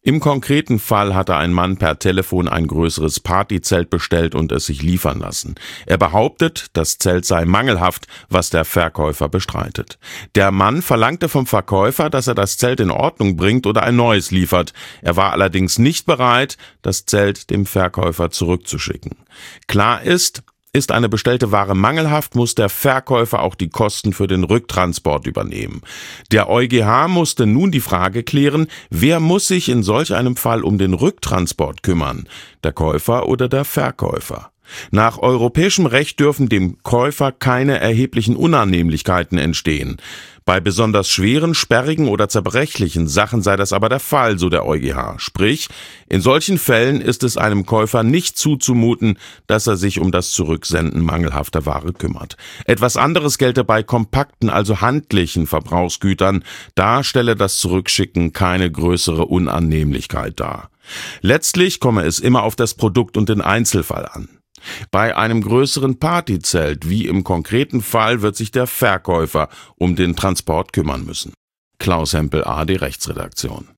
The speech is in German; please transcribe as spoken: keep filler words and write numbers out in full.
Im konkreten Fall hatte ein Mann per Telefon ein größeres Partyzelt bestellt und es sich liefern lassen. Er behauptet, das Zelt sei mangelhaft, was der Verkäufer bestreitet. Der Mann verlangte vom Verkäufer, dass er das Zelt in Ordnung bringt oder ein neues liefert. Er war allerdings nicht bereit, das Zelt dem Verkäufer zurückzuschicken. Klar ist, Ist eine bestellte Ware mangelhaft, muss der Verkäufer auch die Kosten für den Rücktransport übernehmen. Der EuGH musste nun die Frage klären, wer muss sich in solch einem Fall um den Rücktransport kümmern, der Käufer oder der Verkäufer? Nach europäischem Recht dürfen dem Käufer keine erheblichen Unannehmlichkeiten entstehen. Bei besonders schweren, sperrigen oder zerbrechlichen Sachen sei das aber der Fall, so der EuGH. Sprich, in solchen Fällen ist es einem Käufer nicht zuzumuten, dass er sich um das Zurücksenden mangelhafter Ware kümmert. Etwas anderes gelte bei kompakten, also handlichen Verbrauchsgütern. Da stelle das Zurückschicken keine größere Unannehmlichkeit dar. Letztlich komme es immer auf das Produkt und den Einzelfall an. Bei einem größeren Partyzelt, wie im konkreten Fall, wird sich der Verkäufer um den Transport kümmern müssen. Klaus Hempel, A R D Rechtsredaktion.